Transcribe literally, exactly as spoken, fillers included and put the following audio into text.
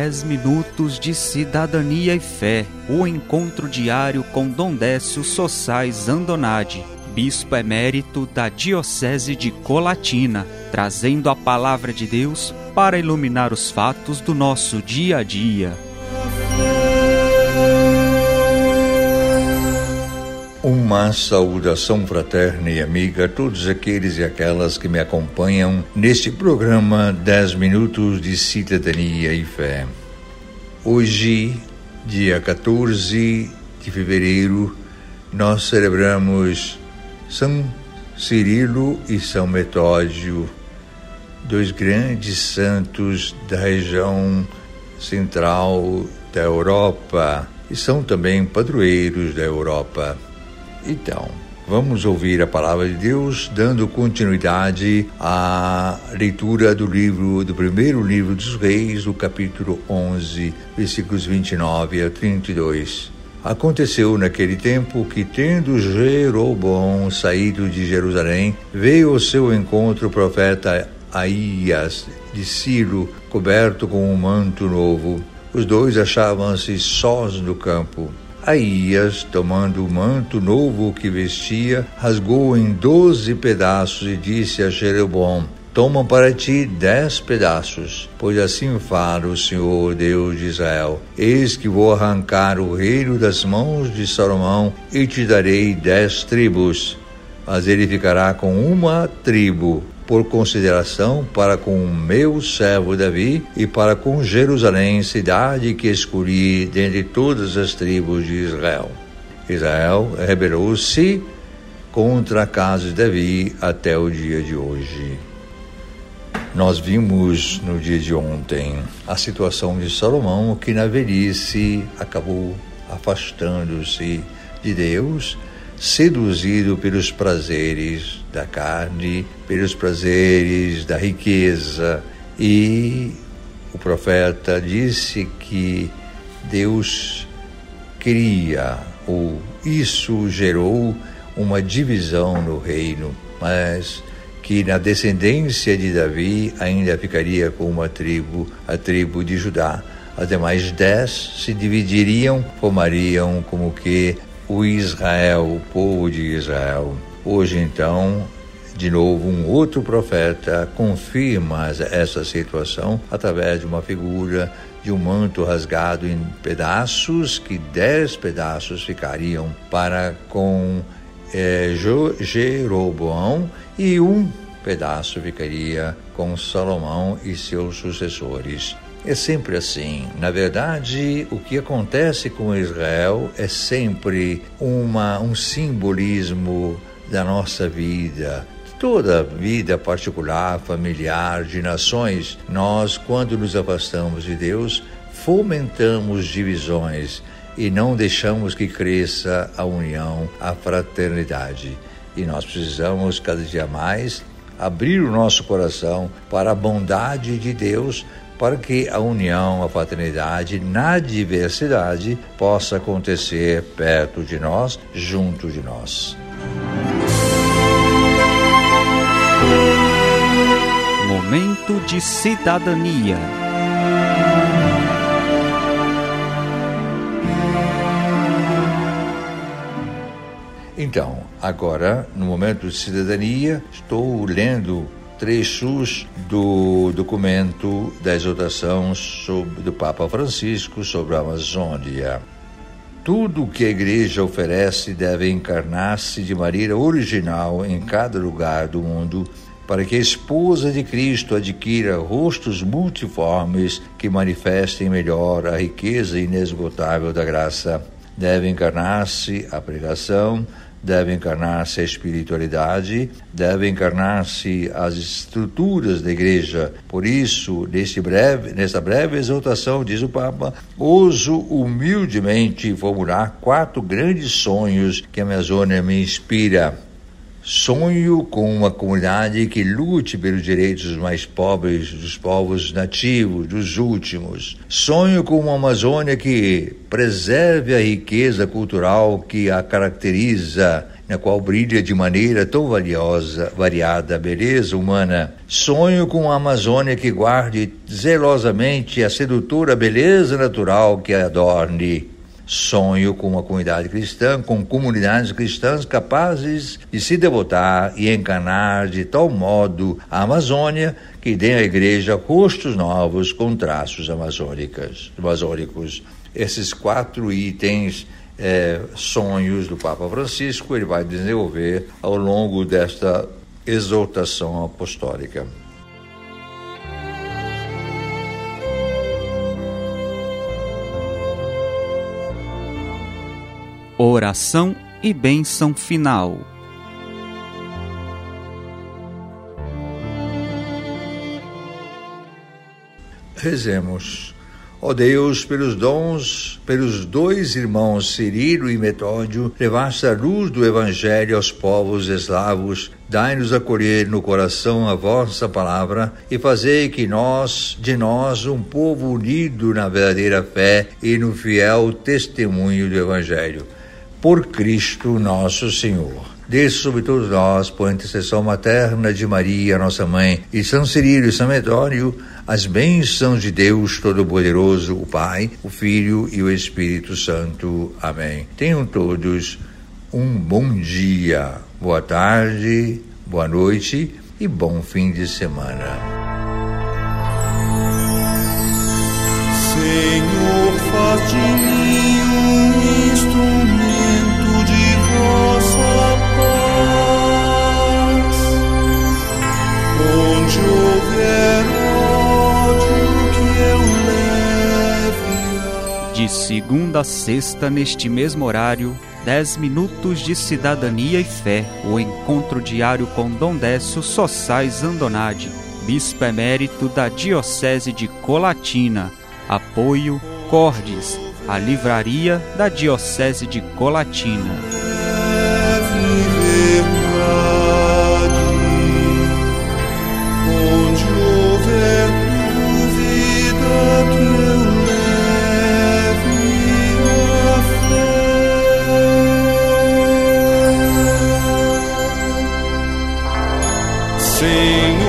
dez minutos de cidadania e fé, o encontro diário com Dom Décio Sossais Andonadi, bispo emérito da Diocese de Colatina, trazendo a palavra de Deus para iluminar os fatos do nosso dia a dia. Uma saudação fraterna e amiga a todos aqueles e aquelas que me acompanham neste programa dez minutos de cidadania e fé. Hoje, dia quatorze de fevereiro, nós celebramos São Cirilo e São Metódio, dois grandes santos da região central da Europa, e são também padroeiros da Europa. Então, vamos ouvir a palavra de Deus, dando continuidade à leitura do livro, do primeiro livro dos Reis, o capítulo onze, versículos vinte e nove a trinta e dois. Aconteceu naquele tempo que, tendo Jeroboão saído de Jerusalém, veio ao seu encontro o profeta Aías de Silo, coberto com um manto novo. Os dois achavam-se sós no campo. Aías, tomando o manto novo que vestia, rasgou em doze pedaços e disse a Jeroboão: toma para ti dez pedaços, pois assim fala o Senhor Deus de Israel: eis que vou arrancar o reino das mãos de Salomão e te darei dez tribos, mas ele ficará com uma tribo, por consideração para com o meu servo Davi e para com Jerusalém, cidade que escolhi dentre todas as tribos de Israel. Israel rebelou-se contra a casa de Davi até o dia de hoje. Nós vimos no dia de ontem a situação de Salomão, que na velhice acabou afastando-se de Deus, seduzido pelos prazeres da carne, pelos prazeres da riqueza, e o profeta disse que Deus queria, ou isso gerou uma divisão no reino, mas que na descendência de Davi ainda ficaria com uma tribo, a tribo de Judá. As demais dez se dividiriam, formariam como que o Israel, o povo de Israel. Hoje, então, de novo, um outro profeta confirma essa situação através de uma figura de um manto rasgado em pedaços, que dez pedaços ficariam para com é, Jeroboão e um pedaço ficaria com Salomão e seus sucessores. É sempre assim. Na verdade, o que acontece com Israel é sempre uma, um simbolismo da nossa vida. Toda vida particular, familiar, de nações, nós, quando nos afastamos de Deus, fomentamos divisões e não deixamos que cresça a união, a fraternidade. E nós precisamos, cada dia mais, abrir o nosso coração para a bondade de Deus, para que a união, a fraternidade na diversidade possa acontecer perto de nós, junto de nós. Momento de cidadania. Então, agora, no momento de cidadania, estou lendo trechos do documento da exortação sobre, do Papa Francisco sobre a Amazônia. Tudo o que a Igreja oferece deve encarnar-se de maneira original em cada lugar do mundo, para que a esposa de Cristo adquira rostos multiformes que manifestem melhor a riqueza inesgotável da graça. Deve encarnar-se a pregação, deve encarnar-se a espiritualidade, deve encarnar-se as estruturas da Igreja. Por isso, neste breve, nesta breve exortação, diz o Papa, ouso humildemente formular quatro grandes sonhos que a Amazônia me inspira. Sonho com uma comunidade que lute pelos direitos dos mais pobres, dos povos nativos, dos últimos. Sonho com uma Amazônia que preserve a riqueza cultural que a caracteriza na qual brilha de maneira tão valiosa, variada a beleza humana. Sonho com uma Amazônia que guarde zelosamente a sedutora beleza natural que a adorne. Sonho com uma comunidade cristã, com comunidades cristãs capazes de se devotar e encanar de tal modo a Amazônia que dê à igreja rostos novos com traços amazônicos. amazônicos. Esses quatro itens, é, sonhos do Papa Francisco, ele vai desenvolver ao longo desta exortação apostólica. Oração e bênção final. Rezemos. Ó Deus, pelos dons, pelos dois irmãos Cirilo e Metódio, levaste a luz do Evangelho aos povos eslavos, dai-nos acolher no coração a vossa palavra e fazei que nós, de nós, um povo unido na verdadeira fé e no fiel testemunho do Evangelho. Por Cristo nosso Senhor. Desce sobre todos nós, por intercessão materna de Maria, nossa mãe, e São Cirilo e São Metódio, as bênçãos de Deus Todo-Poderoso, o Pai, o Filho e o Espírito Santo. Amém. Tenham todos um bom dia, boa tarde, boa noite e bom fim de semana. Senhor, faz de mim um instrumento de vossa paz, onde houver ódio que eu leve. De segunda a sexta, neste mesmo horário, dez minutos de cidadania e fé, o encontro diário com Dom Décio Sossais Andonade, bispo emérito da Diocese de Colatina. Apoio Cordes, a livraria da Diocese de Colatina. Onde houver dúvida que eu leve a fé. Senhor,